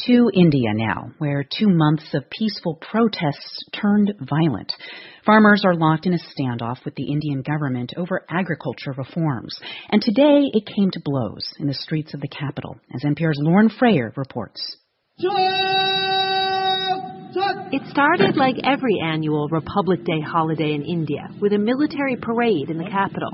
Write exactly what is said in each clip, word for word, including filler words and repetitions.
To India now, where two months of peaceful protests turned violent. Farmers are locked in a standoff with the Indian government over agriculture reforms. And today it came to blows in the streets of the capital, as N P R's Lauren Frayer reports. It started like every annual Republic Day holiday in India, with a military parade in the capital.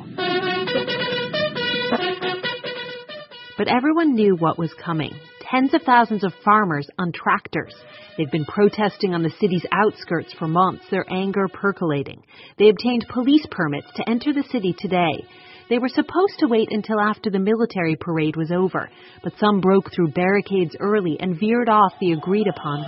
But everyone knew what was coming. Tens of thousands of farmers on tractors. They've been protesting on the city's outskirts for months, their anger percolating. They obtained police permits to enter the city today. They were supposed to wait until after the military parade was over, but some broke through barricades early and veered off the agreed-upon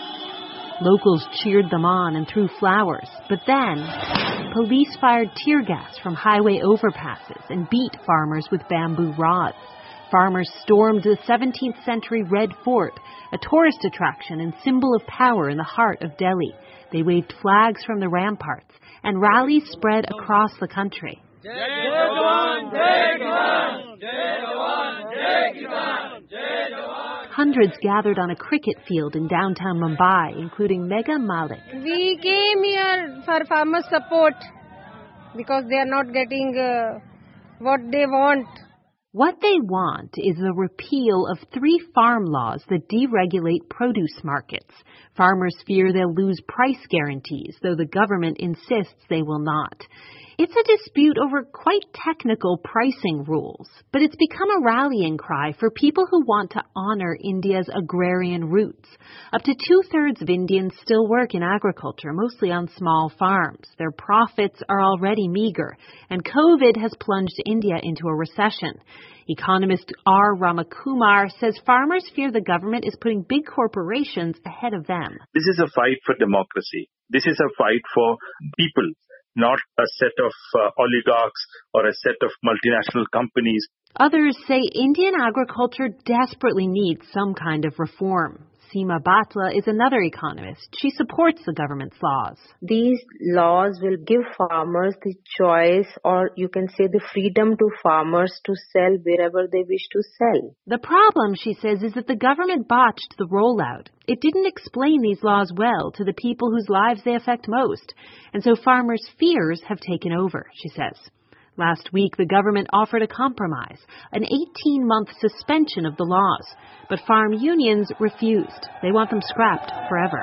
route. Locals cheered them on and threw flowers, but then police fired tear gas from highway overpasses and beat farmers with bamboo rods. Farmers stormed the seventeenth century Red Fort, a tourist attraction and symbol of power in the heart of Delhi. They waved flags from the ramparts, and rallies spread across the country. Jai Jawan, Jai Kisan, Jai Jawan, Jai Kisan, Jai Jawan. Hundreds gathered on a cricket field in downtown Mumbai, including Megha Malik. We came here for farmer support because they are not getting uh, what they want. What they want is the repeal of three farm laws that deregulate produce markets. Farmers fear they'll lose price guarantees, though the government insists they will not. It's a dispute over quite technical pricing rules, but it's become a rallying cry for people who want to honor India's agrarian roots. Up to two-thirds of Indians still work in agriculture, mostly on small farms. Their profits are already meager, and COVID has plunged India into a recession. Economist R. Ramakumar says farmers fear the government is putting big corporations ahead of them. This is a fight for democracy. This is a fight for people, not a set of uh, oligarchs or a set of multinational companies. Others say Indian agriculture desperately needs some kind of reform. Seema Batla is another economist. She supports the government's laws. These laws will give farmers the choice, or you can say the freedom to farmers to sell wherever they wish to sell. The problem, she says, is that the government botched the rollout. It didn't explain these laws well to the people whose lives they affect most. And so farmers' fears have taken over, she says. Last week, the government offered a compromise, an eighteen-month suspension of the laws. But farm unions refused. They want them scrapped forever.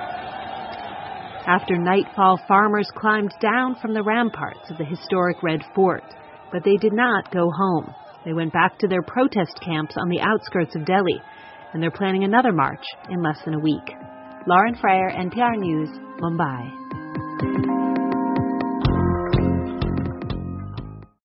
After nightfall, farmers climbed down from the ramparts of the historic Red Fort. But they did not go home. They went back to their protest camps on the outskirts of Delhi. And they're planning another march in less than a week. Lauren Frayer, N P R News, Mumbai.